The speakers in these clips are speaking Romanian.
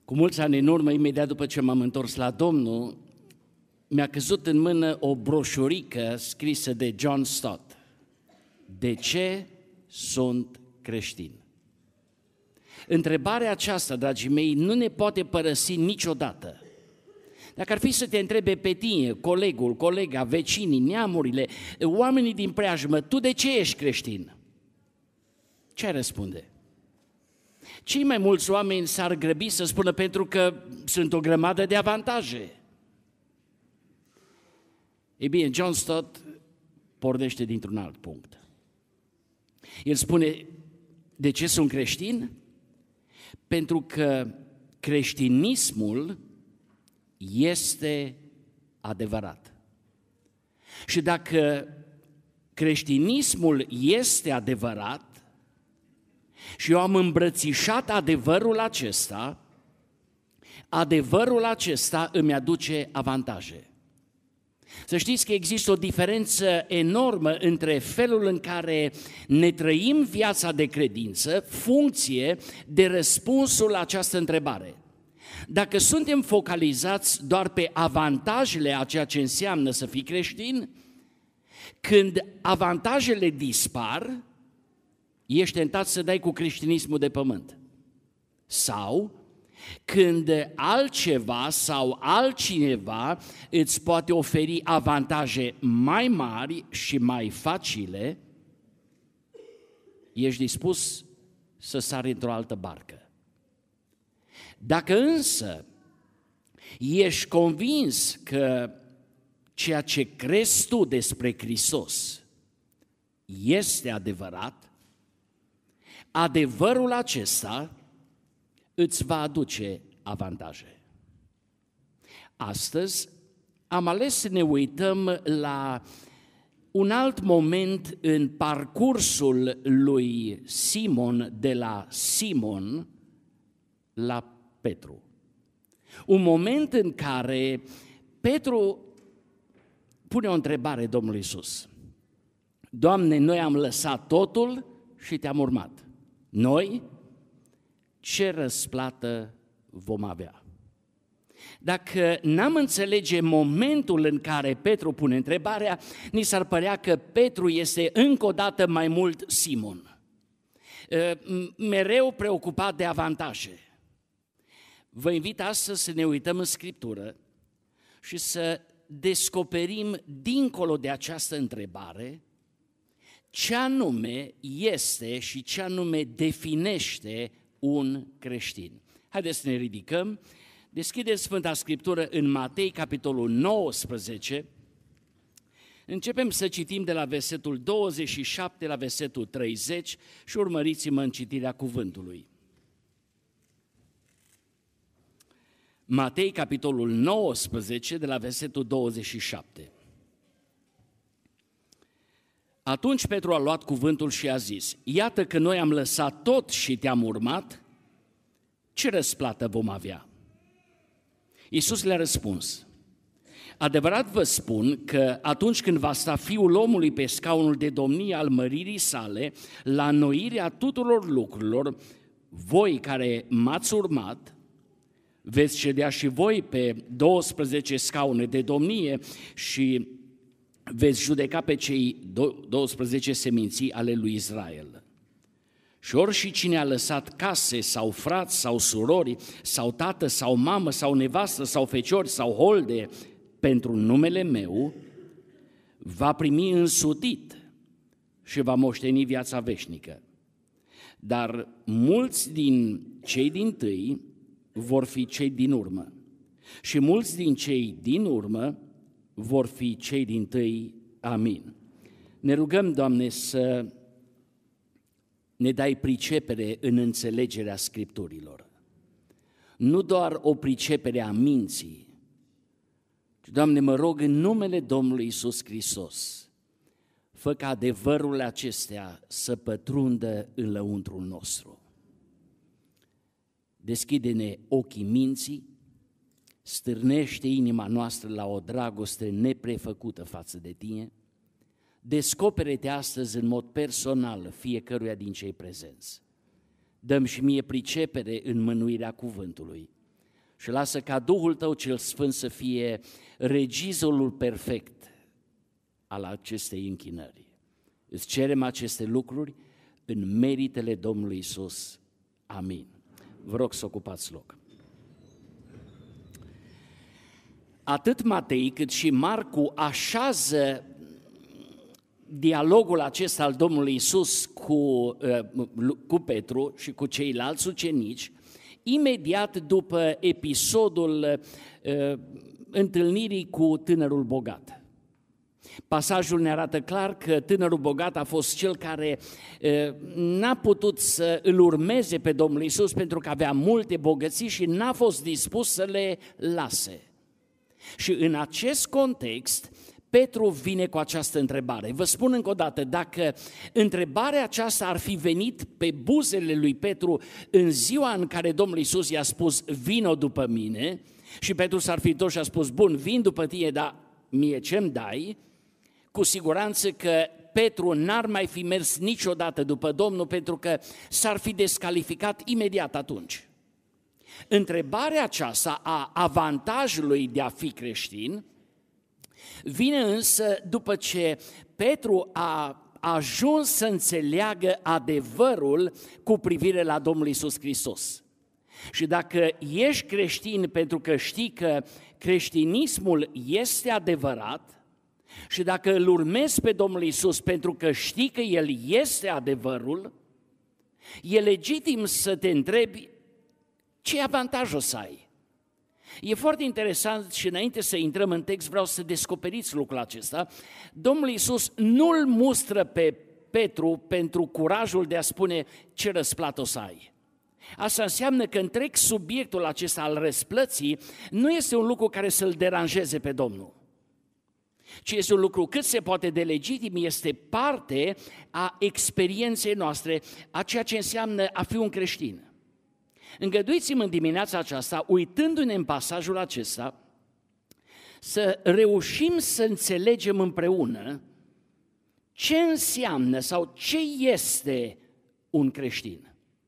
Cu mulți ani în urmă, imediat după ce m-am întors la Domnul, mi-a căzut în mână o broșurică scrisă de John Stott. De ce sunt creștin? Întrebarea aceasta, dragii mei, nu ne poate părăsi niciodată. Dacă ar fi să te întrebe pe tine, colegul, colega, vecinii, neamurile, oamenii din preajmă, tu de ce ești creștin? Ce ai răspunde? Cei mai mulți oameni s-ar grăbi să spună pentru că sunt o grămadă de avantaje. Ei bine, John Stott pornește dintr-un alt punct. El spune, de ce sunt creștin? Pentru că creștinismul este adevărat. Și dacă creștinismul este adevărat și eu am îmbrățișat adevărul acesta îmi aduce avantaje. Să știți că există o diferență enormă între felul în care ne trăim viața de credință, funcție de răspunsul la această întrebare. Dacă suntem focalizați doar pe avantajele a ceea ce înseamnă să fii creștin, când avantajele dispar, ești tentat să dai cu creștinismul de pământ. Sau când altceva sau altcineva îți poate oferi avantaje mai mari și mai facile, ești dispus să sari într-o altă barcă. Dacă însă ești convins că ceea ce crezi tu despre Hristos este adevărat, adevărul acesta îți va aduce avantaje. Astăzi am ales să ne uităm la un alt moment în parcursul lui Simon, de la Simon la Petru. Un moment în care Petru pune o întrebare Domnului Iisus. Doamne, noi am lăsat totul și te-am urmat. Noi ce răsplată vom avea? Dacă n-am înțelege momentul în care Petru pune întrebarea, ni s-ar părea că Petru este încă o dată mai mult Simon, mereu preocupat de avantaje. Vă invit astăzi să ne uităm în Scriptură și să descoperim dincolo de această întrebare ce anume este și ce anume definește un creștin. Haideți să ne ridicăm, deschideți Sfânta Scriptură în Matei, capitolul 19, începem să citim de la versetul 27 la versetul 30 și urmăriți-mă în citirea cuvântului. Matei, capitolul 19, de la versetul 27. Atunci Petru a luat cuvântul și a zis, iată că noi am lăsat tot și te-am urmat, ce răsplată vom avea? Iisus le-a răspuns, adevărat vă spun că atunci când va sta Fiul omului pe scaunul de domnie al măririi sale, la înnoirea tuturor lucrurilor, voi care m-ați urmat, veți ședea și voi pe 12 scaune de domnie și veți judeca pe cei 12 seminții ale lui Israel. Și orice cine a lăsat case sau frați sau surori sau tată sau mamă sau nevastă sau feciori sau holde pentru numele meu, va primi însutit și va moșteni viața veșnică. Dar mulți din cei dintâi vor fi cei din urmă și mulți din cei din urmă vor fi cei dintâi. Amin. Ne rugăm, Doamne, să ne dai pricepere în înțelegerea Scripturilor. Nu doar o pricepere a minții, ci, Doamne, mă rog în numele Domnului Iisus Hristos, fă ca adevărul acestea să pătrundă în lăuntrul nostru. Deschide-ne ochii minții, stârnește inima noastră la o dragoste neprefăcută față de Tine, descopere-te astăzi în mod personal fiecăruia din cei prezenți. Dăm și mie pricepere în mânuirea cuvântului și lasă ca Duhul Tău cel Sfânt să fie regizorul perfect al acestei închinări. Îți cerem aceste lucruri în meritele Domnului Iisus. Amin. Vă rog să ocupați loc. Atât Matei cât și Marcu așează dialogul acesta al Domnului Iisus cu Petru și cu ceilalți ucenici, imediat după episodul întâlnirii cu tânărul bogat. Pasajul ne arată clar că tânărul bogat a fost cel care n-a putut să îl urmeze pe Domnul Iisus pentru că avea multe bogății și n-a fost dispus să le lase. Și în acest context, Petru vine cu această întrebare. Vă spun încă o dată, dacă întrebarea aceasta ar fi venit pe buzele lui Petru în ziua în care Domnul Iisus i-a spus, vino după mine, și Petru s-ar fi dus și a spus, bun, vin după tine, dar mie ce-mi dai? Cu siguranță că Petru n-ar mai fi mers niciodată după Domnul pentru că s-ar fi descalificat imediat atunci. Întrebarea aceasta a avantajului de a fi creștin vine însă după ce Petru a ajuns să înțeleagă adevărul cu privire la Domnul Iisus Hristos. Și dacă ești creștin pentru că știi că creștinismul este adevărat și dacă îl urmezi pe Domnul Iisus pentru că știi că El este adevărul, e legitim să te întrebi ce avantaj o să ai. E foarte interesant și înainte să intrăm în text vreau să descoperiți lucrul acesta. Domnul Iisus nu-l mustră pe Petru pentru curajul de a spune ce răsplată o să ai. Asta înseamnă că întreg subiectul acesta al răsplății nu este un lucru care să-l deranjeze pe Domnul, ci este un lucru cât se poate de legitim, este parte a experienței noastre, a ceea ce înseamnă a fi un creștin. Îngăduiți-mi în dimineața aceasta, uitându-ne în pasajul acesta, să reușim să înțelegem împreună ce înseamnă sau ce este un creștin.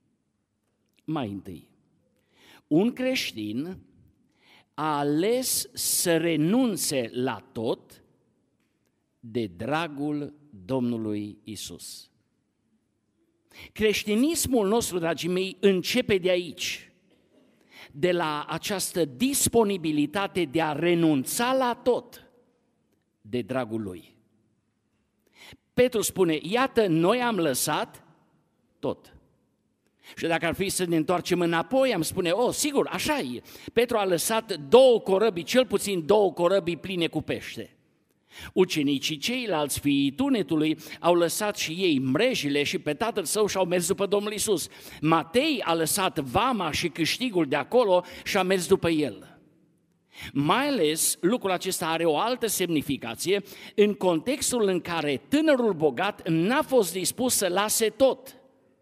Mai întâi, un creștin a ales să renunțe la tot de dragul Domnului Isus. Creștinismul nostru, dragii mei, începe de aici, de la această disponibilitate de a renunța la tot de dragul Lui. Petru spune, iată, noi am lăsat tot. Și dacă ar fi să ne întoarcem înapoi, am spune, sigur, așa e. Petru a lăsat 2 corăbii, cel puțin 2 corăbii pline cu pește. Ucenicii ceilalți fiii tunetului au lăsat și ei mrejile și pe tatăl său și au mers după Domnul Iisus. Matei a lăsat vama și câștigul de acolo și a mers după el. Mai ales lucrul acesta are o altă semnificație în contextul în care tânărul bogat n-a fost dispus să lase tot.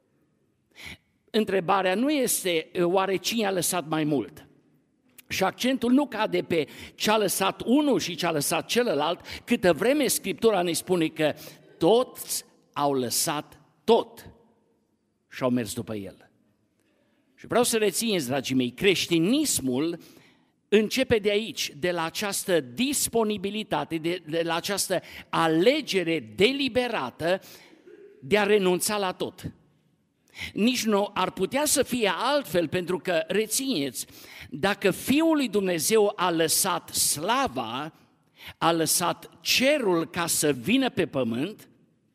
Întrebarea nu este oare cine a lăsat mai mult? Și accentul nu cade pe ce a lăsat unul și ce a lăsat celălalt, câtă vreme Scriptura ne spune că toți au lăsat tot și au mers după el. Și vreau să rețineți, dragii mei, creștinismul începe de aici, de la această disponibilitate, de la această alegere deliberată de a renunța la tot. Nici nu ar putea să fie altfel, pentru că, rețineți, dacă Fiul lui Dumnezeu a lăsat slava, a lăsat cerul ca să vină pe pământ,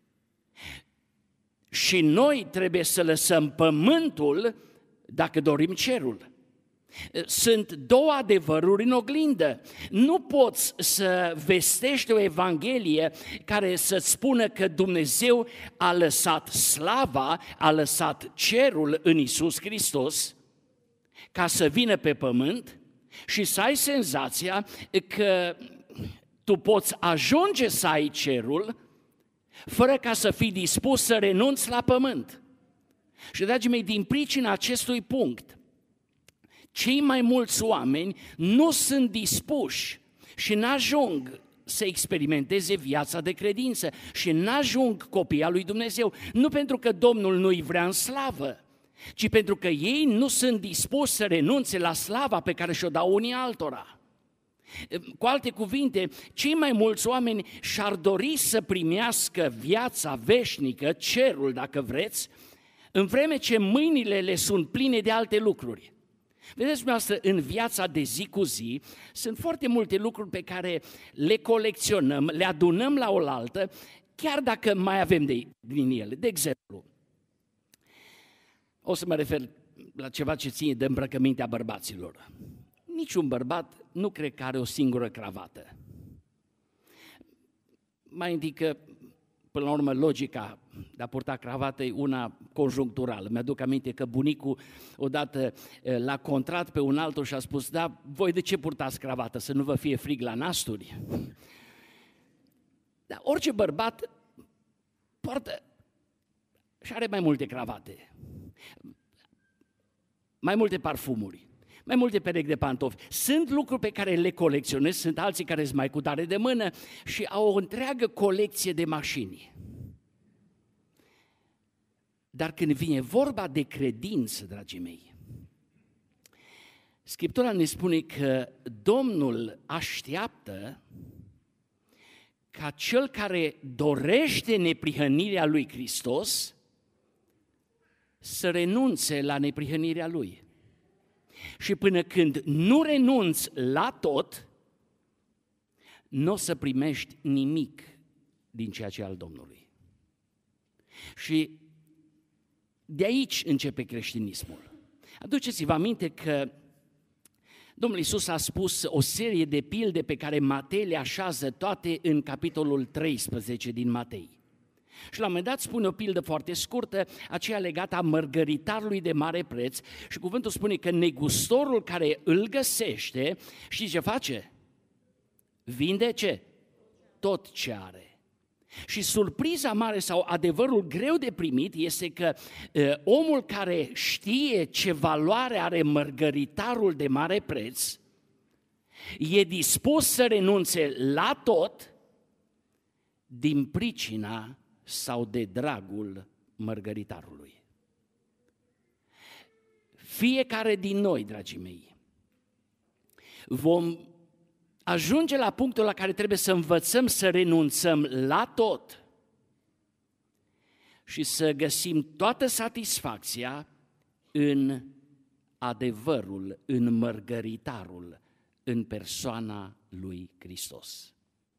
și noi trebuie să lăsăm pământul dacă dorim cerul. Sunt 2 adevăruri în oglindă. Nu poți să vestești o evanghelie care să-ți spună că Dumnezeu a lăsat slava, a lăsat cerul în Iisus Hristos ca să vină pe pământ și să ai senzația că tu poți ajunge să ai cerul fără ca să fii dispus să renunți la pământ. Și, dragii mei, din pricina acestui punct, cei mai mulți oameni nu sunt dispuși și n-ajung să experimenteze viața de credință și n-ajung copii al lui Dumnezeu. Nu pentru că Domnul nu-i vrea în slavă, ci pentru că ei nu sunt dispuși să renunțe la slava pe care și-o dau unii altora. Cu alte cuvinte, cei mai mulți oameni și-ar dori să primească viața veșnică, cerul dacă vreți, în vreme ce mâinile le sunt pline de alte lucruri. Vedeți dumneavoastră, în viața de zi cu zi sunt foarte multe lucruri pe care le colecționăm, le adunăm la oaltă, chiar dacă mai avem din ele. De exemplu, o să mă refer la ceva ce ține de îmbrăcămintea bărbaților. Niciun bărbat nu cred că are o singură cravată. Mai întâi că, până la urmă, logica de a purta cravată e una conjuncturală. Mi-aduc aminte că bunicul odată l-a contrat pe un altul și a spus: da, voi de ce purtați cravată? Să nu vă fie frig la nasturi? Dar orice bărbat poartă și are mai multe cravate, mai multe parfumuri, mai multe perechi de pantofi. Sunt lucruri pe care le colecționez, sunt alții care sunt mai cu tare de mână și au o întreagă colecție de mașini. Dar când vine vorba de credință, dragii mei, Scriptura ne spune că Domnul așteaptă ca cel care dorește neprihănirea lui Hristos să renunțe la neprihănirea lui. Și până când nu renunți la tot, nu o să primești nimic din ceea ce e al Domnului. Și de aici începe creștinismul. Aduceți-vă aminte că Domnul Iisus a spus o serie de pilde pe care Matei le așează toate în capitolul 13 din Matei. Și la un moment dat spune o pildă foarte scurtă, aceea legată a mărgăritarului de mare preț, și cuvântul spune că negustorul care îl găsește, știți ce face? Vinde ce? Tot ce are. Și surpriza mare sau adevărul greu de primit este că omul care știe ce valoare are mărgăritarul de mare preț e dispus să renunțe la tot din pricina sau de dragul mărgăritarului. Fiecare din noi, dragii mei, vom ajunge la punctul la care trebuie să învățăm să renunțăm la tot și să găsim toată satisfacția în adevărul, în mărgăritarul, în persoana lui Hristos.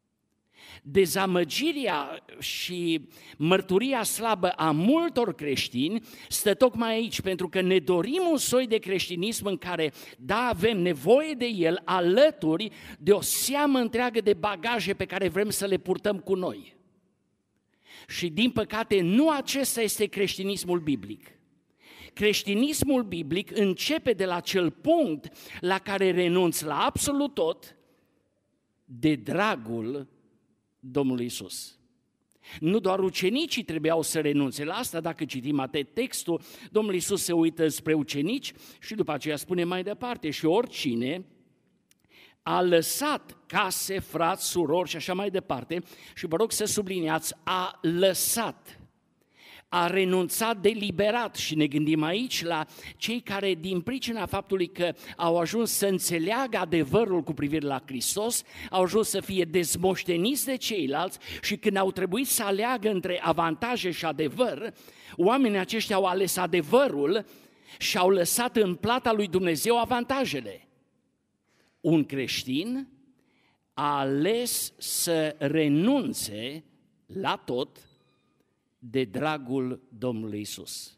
Dezamăgirea și mărturia slabă a multor creștini stă tocmai aici, pentru că ne dorim un soi de creștinism în care, da, avem nevoie de el alături de o seamă întreagă de bagaje pe care vrem să le purtăm cu noi. Și din păcate nu acesta este creștinismul biblic. Creștinismul biblic începe de la acel punct la care renunți la absolut tot de dragul Domnului Iisus. Nu doar ucenicii trebuiau să renunțe la asta, dacă citim atent textul, Domnul Iisus se uită spre ucenici și după aceea spune mai departe: și oricine a lăsat case, frați, surori și așa mai departe, și vă rog să subliniați, a lăsat, a renunțat deliberat. Și ne gândim aici la cei care, din pricina faptului că au ajuns să înțeleagă adevărul cu privire la Hristos, au ajuns să fie dezmoșteniți de ceilalți și când au trebuit să aleagă între avantaje și adevăr, oamenii aceștia au ales adevărul și au lăsat în plata lui Dumnezeu avantajele. Un creștin a ales să renunțe la tot de dragul Domnului Iisus.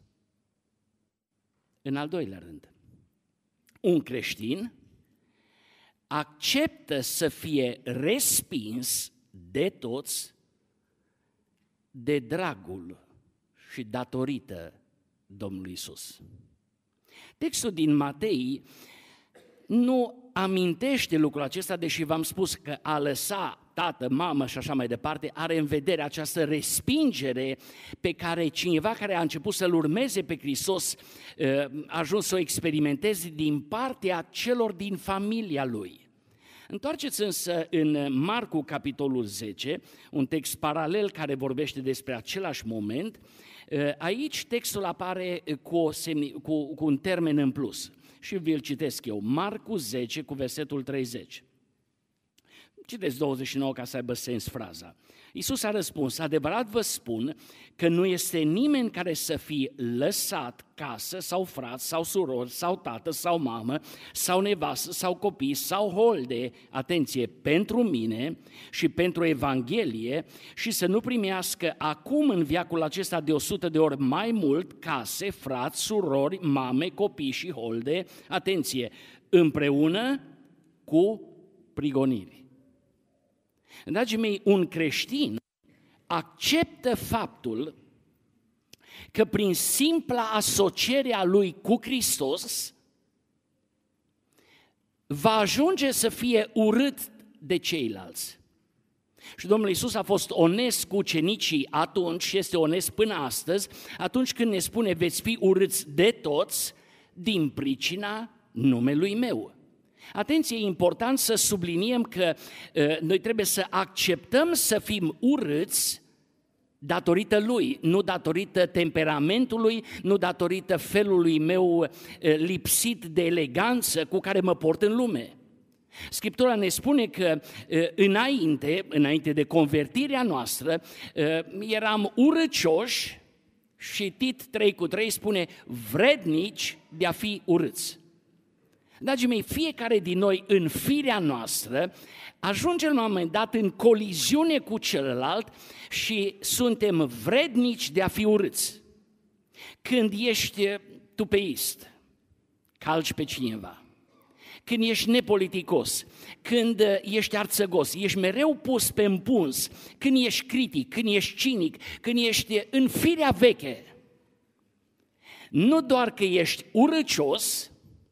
În al doilea rând, un creștin acceptă să fie respins de toți de dragul și datorită Domnului Iisus. Textul din Matei nu amintește lucrul acesta, deși v-am spus că a lăsa tată, mamă și așa mai departe, are în vedere această respingere pe care cineva care a început să-L urmeze pe Hristos a ajuns să o experimenteze din partea celor din familia lui. Întoarceți însă în Marcu, capitolul 10, un text paralel care vorbește despre același moment. Aici textul apare cu un termen în plus și vi-l citesc eu. Marcu 10 cu versetul 30. Citeți 29 ca să aibă sens fraza. Iisus a răspuns: adevărat vă spun că nu este nimeni care să fie lăsat casă sau frați sau surori sau tată sau mamă sau nevastă sau copii sau holde, atenție, pentru mine și pentru Evanghelie și să nu primească acum în veacul acesta de 100 de ori mai mult case, frați, surori, mame, copii și holde, atenție, împreună cu prigoniri. Dragii mei, un creștin acceptă faptul că prin simpla asociere a lui cu Hristos va ajunge să fie urât de ceilalți. Și Domnul Iisus a fost onest cu ucenicii atunci și este onest până astăzi, atunci când ne spune: veți fi urâți de toți din pricina numelui meu. Atenție, e important să subliniem că noi trebuie să acceptăm să fim urâți datorită Lui, nu datorită temperamentului, nu datorită felului meu lipsit de eleganță cu care mă port în lume. Scriptura ne spune că înainte de convertirea noastră, eram urăcioși și Tit 3:3 spune vrednici de a fi urâți. Dragii mei, fiecare din noi în firea noastră ajunge la un moment dat în coliziune cu celălalt și suntem vrednici de a fi urâți. Când ești tupeist, calci pe cineva, când ești nepoliticos, când ești arțăgos, ești mereu pus pe împuns, când ești critic, când ești cinic, când ești în firea veche, nu doar că ești urăcios,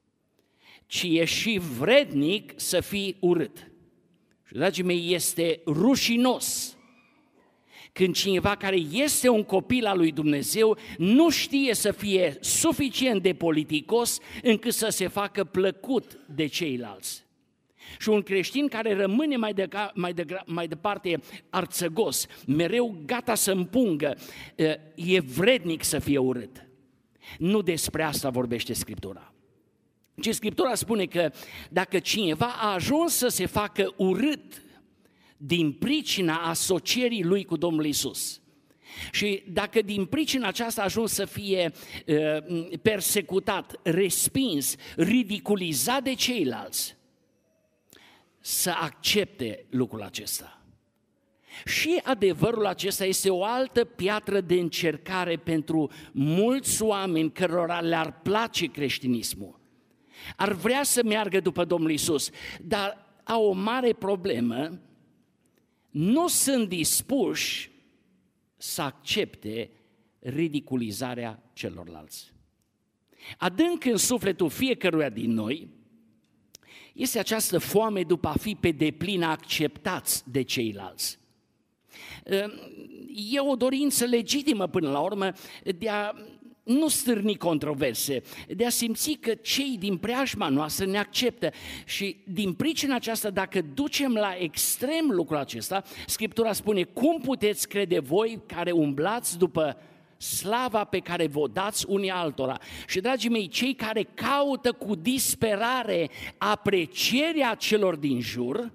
ci ești și vrednic să fii urât. Și, dragii mei, este rușinos când cineva care este un copil al lui Dumnezeu nu știe să fie suficient de politicos încât să se facă plăcut de ceilalți. Și un creștin care rămâne mai departe arțăgos, mereu gata să împungă, e vrednic să fie urât. Nu despre asta vorbește Scriptura. Și Scriptura spune că dacă cineva a ajuns să se facă urât din pricina asocierii lui cu Domnul Iisus și dacă din pricina aceasta a ajuns să fie persecutat, respins, ridiculizat de ceilalți, să accepte lucrul acesta. Și adevărul acesta este o altă piatră de încercare pentru mulți oameni cărora le-ar place creștinismul. Ar vrea să meargă după Domnul Iisus, dar au o mare problemă, nu sunt dispuși să accepte ridiculizarea celorlalți. Adânc în sufletul fiecăruia din noi este această foame după a fi pe deplin acceptați de ceilalți. E o dorință legitimă până la urmă de a nu stârni controverse, de a simți că cei din preajma noastră ne acceptă și din pricina aceasta, dacă ducem la extrem lucrul acesta, Scriptura spune: cum puteți crede voi care umblați după slava pe care vă dați unii altora? Și, dragii mei, cei care caută cu disperare aprecierea celor din jur,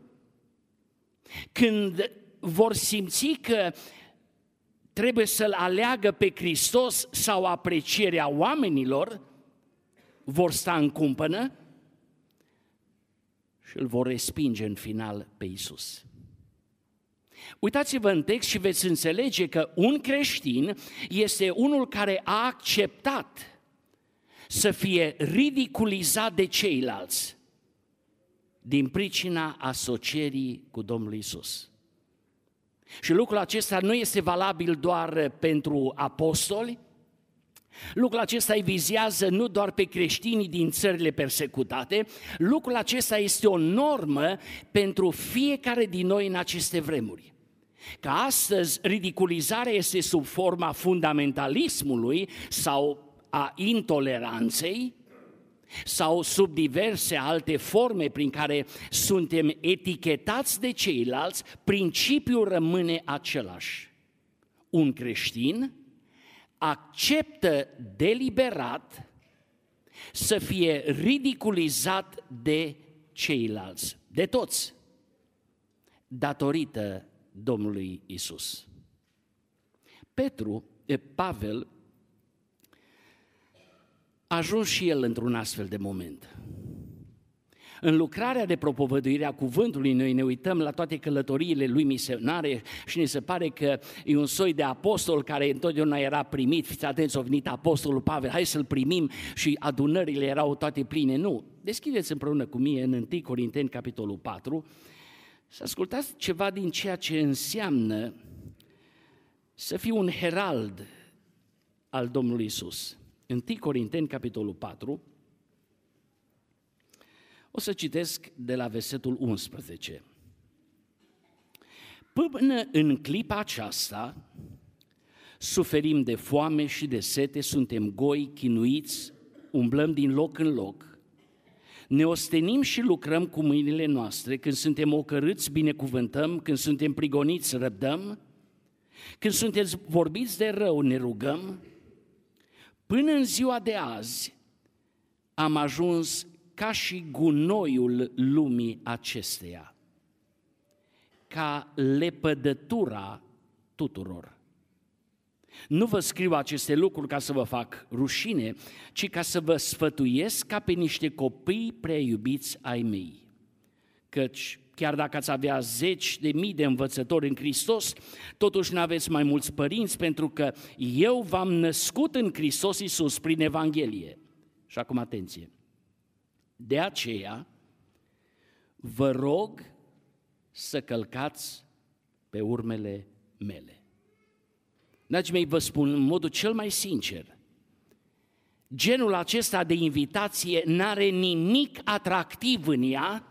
când vor simți că trebuie să-L aleagă pe Hristos sau aprecierea oamenilor, vor sta în cumpănă și îl vor respinge în final pe Iisus. Uitați-vă în text și veți înțelege că un creștin este unul care a acceptat să fie ridiculizat de ceilalți din pricina asocierii cu Domnul Iisus. Și lucrul acesta nu este valabil doar pentru apostoli, lucrul acesta îi vizează nu doar pe creștinii din țările persecutate, lucrul acesta este o normă pentru fiecare din noi în aceste vremuri. Că astăzi ridiculizarea este sub forma fundamentalismului sau a intoleranței, sau sub diverse alte forme prin care suntem etichetați de ceilalți, principiul rămâne același. Un creștin acceptă deliberat să fie ridiculizat de ceilalți, de toți, datorită Domnului Isus. Pavel a ajuns și el într-un astfel de moment. În lucrarea de propovăduire a cuvântului, noi ne uităm la toate călătoriile lui misionare și ne se pare că e un soi de apostol care întotdeauna era primit. Fiți atenți, a venit apostolul Pavel, hai să-l primim, și adunările erau toate pline. Nu, deschideți împreună cu mine în 1 Corinteni, capitolul 4, să ascultați ceva din ceea ce înseamnă să fii un herald al Domnului Isus. 1 Corinteni, capitolul 4, o să citesc de la versetul 11. Până în clipa aceasta suferim de foame și de sete, suntem goi, chinuiți, umblăm din loc în loc, ne ostenim și lucrăm cu mâinile noastre, când suntem ocărâți, binecuvântăm, când suntem prigoniți, răbdăm, când suntem vorbiți de rău, ne rugăm. Până în ziua de azi am ajuns ca și gunoiul lumii acesteia, ca lepădătura tuturor. Nu vă scriu aceste lucruri ca să vă fac rușine, ci ca să vă sfătuiesc ca pe niște copii prea iubiți ai mei. Căci chiar dacă ați avea 10.000 de învățători în Hristos, totuși nu aveți mai mulți părinți, pentru că eu v-am născut în Hristos Iisus prin Evanghelie. Și acum atenție! De aceea vă rog să călcați pe urmele mele. Dragii mei, vă spun în modul cel mai sincer, genul acesta de invitație n-are nimic atractiv în ea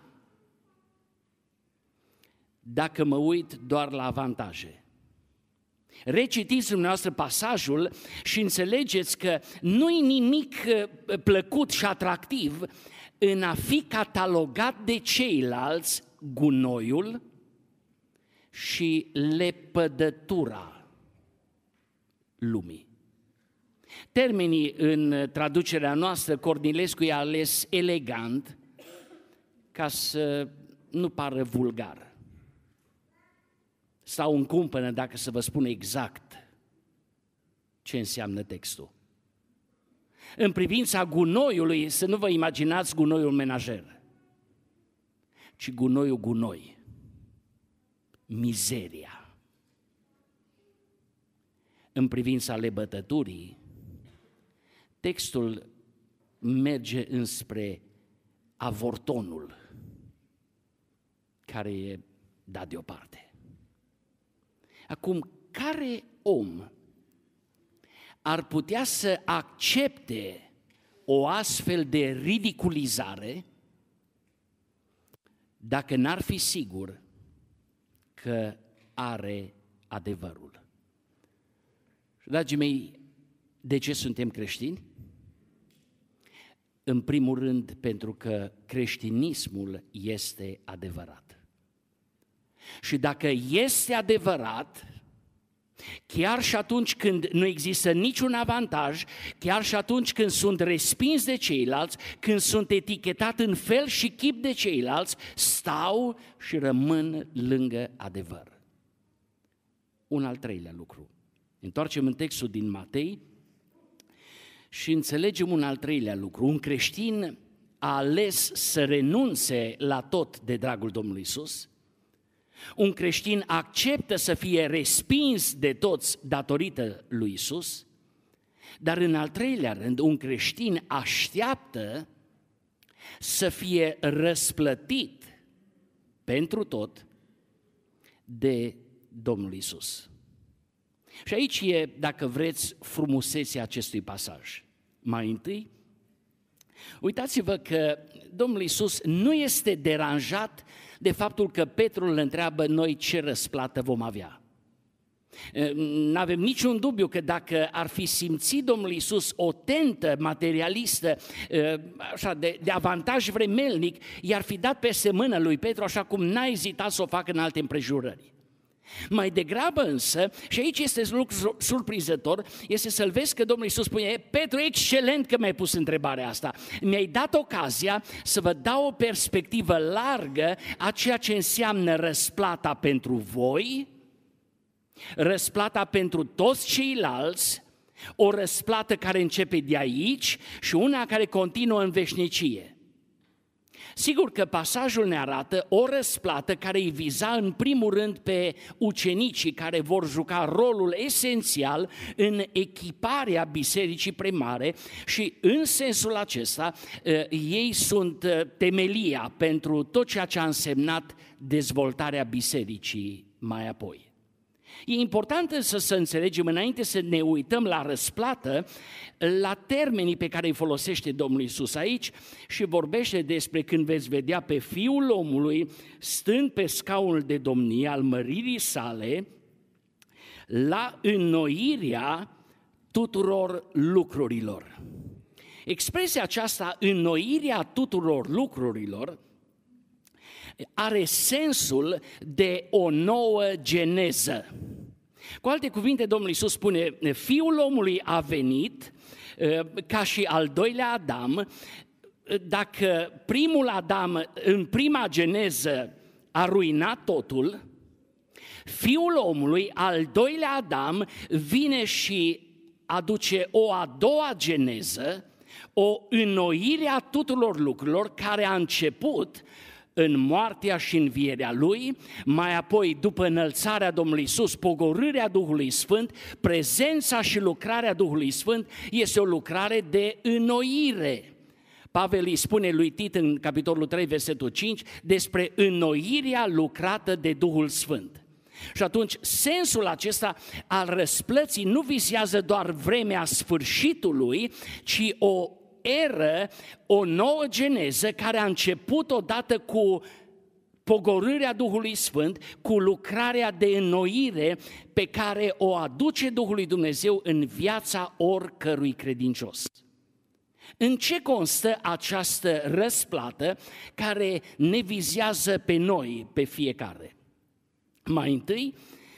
dacă mă uit doar la avantaje. Recitiți dumneavoastră pasajul și înțelegeți că nu-i nimic plăcut și atractiv în a fi catalogat de ceilalți gunoiul și lepădătura lumii. Termenii în traducerea noastră, Cornilescu i-a ales elegant ca să nu pară vulgar. Stau în cumpănă dacă să vă spun exact ce înseamnă textul. În privința gunoiului, să nu vă imaginați gunoiul menajer, ci gunoiul gunoi, mizeria. În privința lebătăturii, textul merge înspre avortonul care e dat deoparte. Acum, care om ar putea să accepte o astfel de ridiculizare dacă n-ar fi sigur că are adevărul? Dragii mei, de ce suntem creștini? În primul rând, pentru că creștinismul este adevărat. Și dacă este adevărat, chiar și atunci când nu există niciun avantaj, chiar și atunci când sunt respins de ceilalți, când sunt etichetat în fel și chip de ceilalți, stau și rămân lângă adevăr. Un al treilea lucru. Întoarcem în textul din Matei și înțelegem un al treilea lucru. Un creștin a ales să renunțe la tot de dragul Domnului Iisus. Un creștin acceptă să fie respins de toți datorită lui Iisus, dar în al treilea rând, un creștin așteaptă să fie răsplătit pentru tot de Domnul Iisus. Și aici e, dacă vreți, frumusețea acestui pasaj. Mai întâi, uitați-vă că Domnul Iisus nu este deranjat de faptul că Petru îl întreabă: noi ce răsplată vom avea? N-avem niciun dubiu că dacă ar fi simțit Domnul Iisus o tentă materialistă, așa, de avantaj vremelnic, i-ar fi dat peste mână lui Petru, așa cum n-a ezitat să o facă în alte împrejurări. Mai degrabă însă, și aici este lucru surprinzător, este să-l vezi că Domnul Iisus spune: Petru, excelent că mi-ai pus întrebarea asta, mi-ai dat ocazia să vă dau o perspectivă largă a ceea ce înseamnă răsplata pentru voi, răsplata pentru toți ceilalți, o răsplată care începe de aici și una care continuă în veșnicie. Sigur că pasajul ne arată o răsplată care îi viza în primul rând pe ucenicii care vor juca rolul esențial în echiparea bisericii primare și în sensul acesta ei sunt temelia pentru tot ceea ce a însemnat dezvoltarea bisericii mai apoi. E important însă să înțelegem, înainte să ne uităm la răsplată, la termenii pe care îi folosește Domnul Iisus aici și vorbește despre când veți vedea pe Fiul omului stând pe scaunul de domnie al măririi sale la înnoirea tuturor lucrurilor. Expresia aceasta, înnoirea tuturor lucrurilor, are sensul de o nouă geneză. Cu alte cuvinte, Domnul Iisus spune: Fiul omului a venit ca și al doilea Adam. Dacă primul Adam în prima geneză a ruinat totul, Fiul omului, al doilea Adam, vine și aduce o a doua geneză, o înnoire a tuturor lucrurilor care a început în moartea și învierea Lui, mai apoi după înălțarea Domnului Iisus, pogorârea Duhului Sfânt, prezența și lucrarea Duhului Sfânt este o lucrare de înnoire. Pavel îi spune lui Tit în capitolul 3, versetul 5, despre înnoirea lucrată de Duhul Sfânt. Și atunci sensul acesta al răsplății nu vizează doar vremea sfârșitului, ci o eră, o nouă geneză care a început odată cu pogorârea Duhului Sfânt, cu lucrarea de înnoire pe care o aduce Duhul lui Dumnezeu în viața oricărui credincios. În ce constă această răsplată care ne vizează pe noi, pe fiecare? Mai întâi,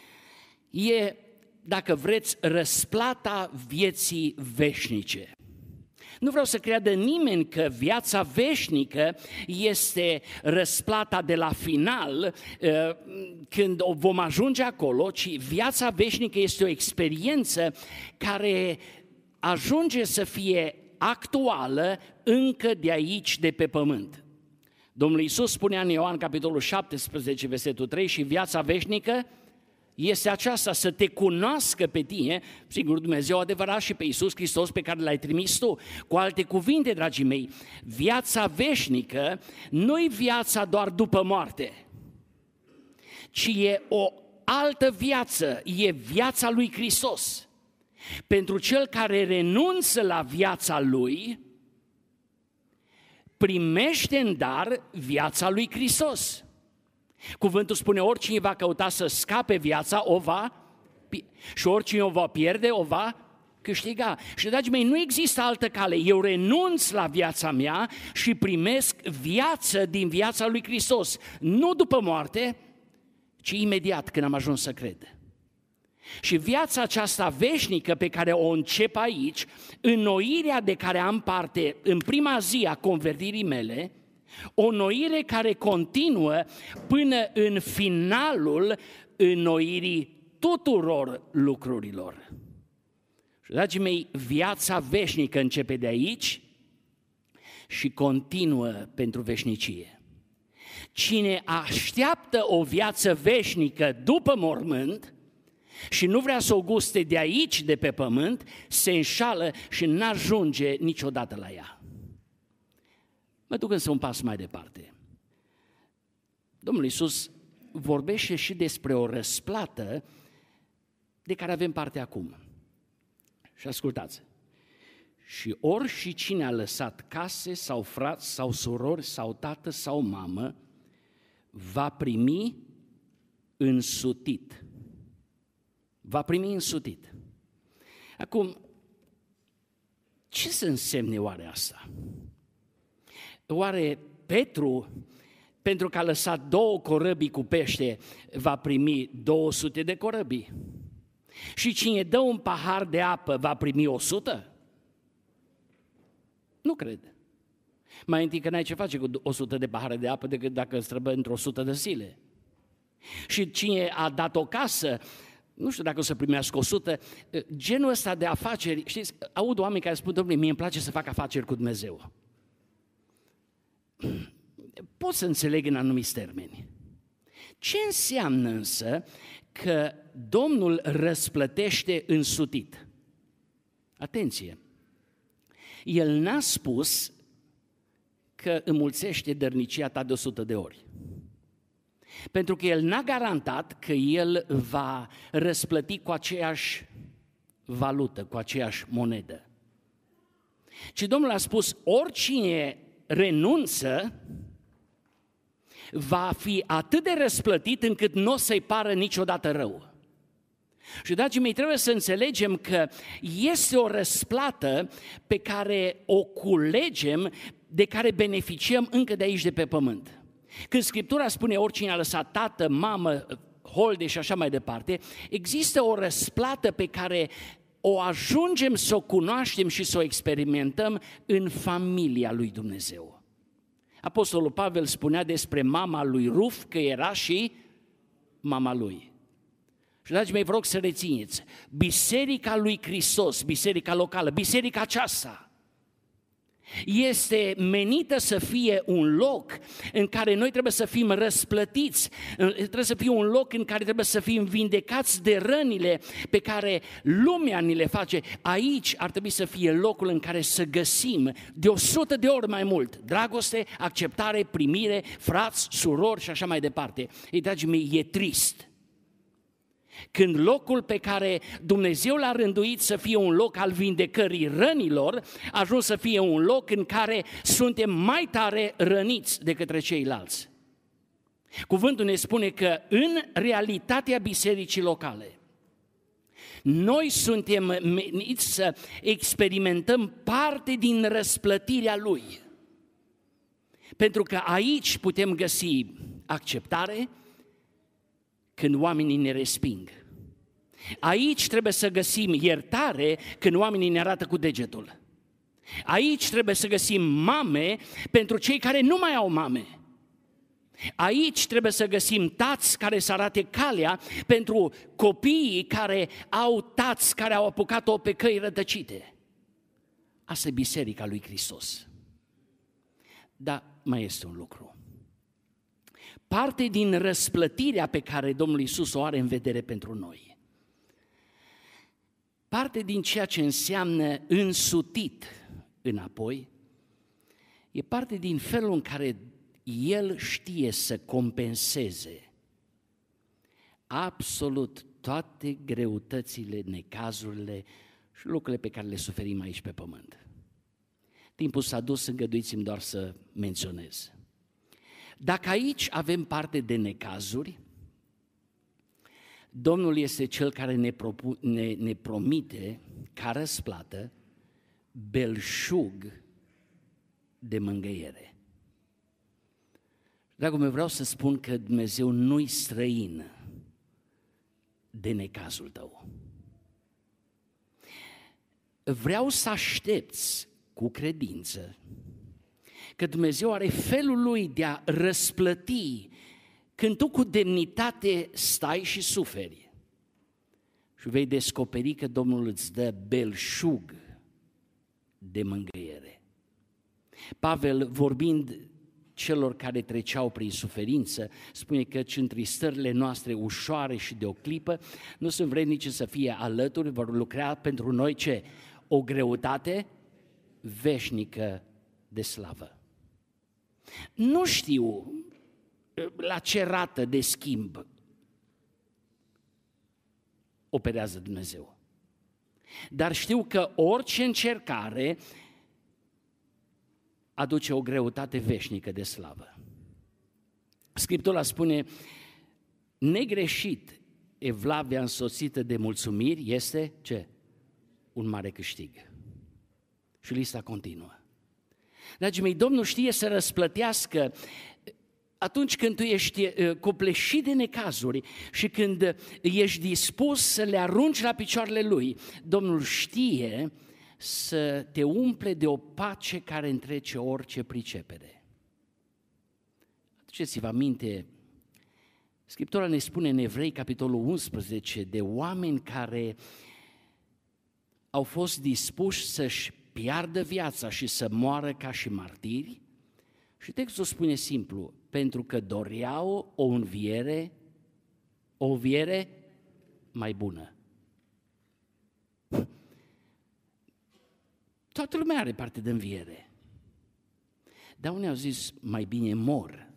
e, dacă vreți, răsplata vieții veșnice. Nu vreau să creadă nimeni că viața veșnică este răsplata de la final, când vom ajunge acolo, ci viața veșnică este o experiență care ajunge să fie actuală încă de aici, de pe pământ. Domnul Iisus spunea în Ioan, capitolul 17, versetul 3, și viața veșnică este aceasta, să te cunoască pe tine, sigur Dumnezeu adevărat, și pe Iisus Hristos pe care l-ai trimis tu. Cu alte cuvinte, dragii mei, viața veșnică nu-i viața doar după moarte, ci e o altă viață, e viața lui Hristos. Pentru cel care renunță la viața lui, primește în dar viața lui Hristos. Cuvântul spune: oricine va căuta să scape viața, o va și oricine o va pierde, o va câștiga. Și, dragii mei, nu există altă cale. Eu renunț la viața mea și primesc viață din viața lui Hristos. Nu după moarte, ci imediat când am ajuns să cred. Și viața aceasta veșnică pe care o încep aici, înnoirea de care am parte în prima zi a convertirii mele, o înnoire care continuă până în finalul înnoirii tuturor lucrurilor. Și, dragii mei, viața veșnică începe de aici și continuă pentru veșnicie. Cine așteaptă o viață veșnică după mormânt și nu vrea să o guste de aici, de pe pământ, se înșală și n-ajunge niciodată la ea. Mă duc însă un pas mai departe. Domnul Iisus vorbește și despre o răsplată de care avem parte acum. Și ascultați, și ori și cine a lăsat case sau frați sau surori sau tată sau mamă, va primi însutit. va primi însutit. Acum, ce să însemne oare asta? Oare Petru, pentru că a lăsat 2 corăbii cu pește, va primi 200 de corăbii? Și cine dă un pahar de apă va primi 100? Nu cred. Mai întâi că n-ai ce face cu 100 de pahare de apă decât dacă străbă într-o 100 de zile. Și cine a dat o casă, nu știu dacă o să primească 100, genul ăsta de afaceri, știți, aud oameni care spun, domnule, mie îmi place să fac afaceri cu Dumnezeu. Pot să înțeleg în anumiți termeni. Ce înseamnă însă că Domnul răsplătește însutit? Atenție! El n-a spus că înmulțește dărnicia ta de 100 de ori. Pentru că El n-a garantat că El va răsplăti cu aceeași valută, cu aceeași monedă. Ci Domnul a spus, oricine renunță va fi atât de răsplătit încât nu o să-i pară niciodată rău. Și, dragii mei, trebuie să înțelegem că este o răsplată pe care o culegem, de care beneficiem încă de aici, de pe pământ. Când Scriptura spune oricine a lăsat tată, mamă, holde și așa mai departe, există o răsplată pe care o ajungem să o cunoaștem și să o experimentăm în familia lui Dumnezeu. Apostolul Pavel spunea despre mama lui Ruf că era și mama lui. Și, dragii mei, vă rog să rețineți, biserica lui Hristos, biserica locală, biserica aceasta, este menită să fie un loc în care noi trebuie să fim răsplătiți, trebuie să fie un loc în care trebuie să fim vindecați de rănile pe care lumea ni le face. Aici ar trebui să fie locul în care să găsim de 100 de ori mai mult dragoste, acceptare, primire, frați, surori și așa mai departe. Ei, dragii mei, e trist când locul pe care Dumnezeu l-a rânduit să fie un loc al vindecării rănilor, a ajuns să fie un loc în care suntem mai tare răniți de către ceilalți. Cuvântul ne spune că în realitatea bisericii locale, noi suntem meniți să experimentăm parte din răsplătirea Lui. Pentru că aici putem găsi acceptare, când oamenii ne resping. Aici trebuie să găsim iertare când oamenii ne arată cu degetul. Aici trebuie să găsim mame pentru cei care nu mai au mame. Aici trebuie să găsim tați care să arate calea pentru copiii care au tați care au apucat-o pe căi rătăcite. Asta e biserica lui Hristos. Dar mai este un lucru. Parte din răsplătirea pe care Domnul Iisus o are în vedere pentru noi. Parte din ceea ce înseamnă însutit înapoi, e parte din felul în care El știe să compenseze absolut toate greutățile, necazurile și lucrurile pe care le suferim aici pe pământ. Timpul s-a dus, îngăduiți-mi doar să menționez. Dacă aici avem parte de necazuri, Domnul este Cel care ne promite ca răsplată belșug de mângâiere. Dragul meu, vreau să spun că Dumnezeu nu-i străin de necazul tău. Vreau să aștepți cu credință că Dumnezeu are felul Lui de a răsplăti când tu cu demnitate stai și suferi și vei descoperi că Domnul îți dă belșug de mângâiere. Pavel, vorbind celor care treceau prin suferință, spune că întristările noastre ușoare și de o clipă nu sunt vrednice să fie alături, vor lucra pentru noi ce? O greutate veșnică de slavă. Nu știu la ce rată de schimb operează Dumnezeu, dar știu că orice încercare aduce o greutate veșnică de slavă. Scriptura spune negreșit evlavia însoțită de mulțumiri este ce? Un mare câștig. Și lista continuă. Dragii mei, Domnul știe să răsplătească atunci când tu ești copleșit de necazuri și când ești dispus să le arunci la picioarele Lui. Domnul știe să te umple de o pace care întrece orice pricepere. Aduceți-vă aminte, Scriptura ne spune în Evrei, capitolul 11, de oameni care au fost dispuși să-și piardă viața și să moară ca și martiri. Și textul spune simplu, pentru că doreau o înviere mai bună. Toată lumea are parte de înviere. Dar unii au zis, mai bine mor.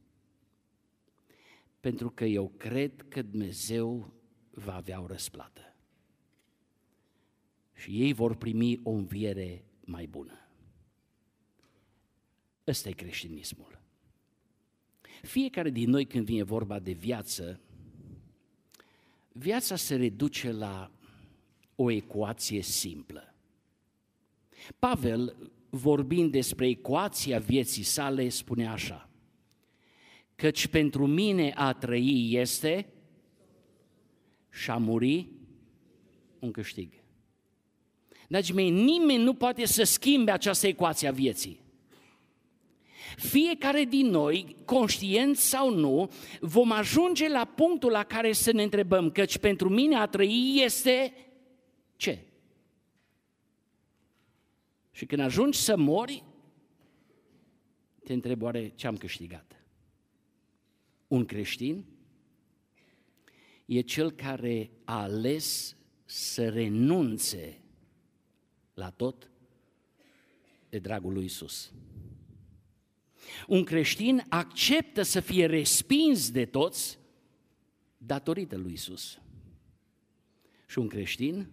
Pentru că eu cred că Dumnezeu va avea o răsplată. Și ei vor primi o înviere mai bună. Ăsta e creștinismul. Fiecare din noi, când vine vorba de viață, viața se reduce la o ecuație simplă. Pavel, vorbind despre ecuația vieții sale, spune așa, căci pentru mine a trăi este și a muri un câștig. Dragii mei, nimeni nu poate să schimbe această ecuație a vieții. Fiecare din noi, conștient sau nu, vom ajunge la punctul la care să ne întrebăm, căci pentru mine a trăi este ce? Și când ajungi să mori, te întrebi oare ce am câștigat? Un creștin e cel care a ales să renunțe la tot de dragul lui Iisus. Un creștin acceptă să fie respins de toți datorită lui Iisus. Și un creștin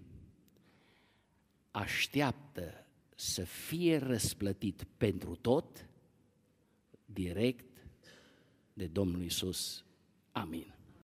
așteaptă să fie răsplătit pentru tot direct de Domnul Iisus. Amin.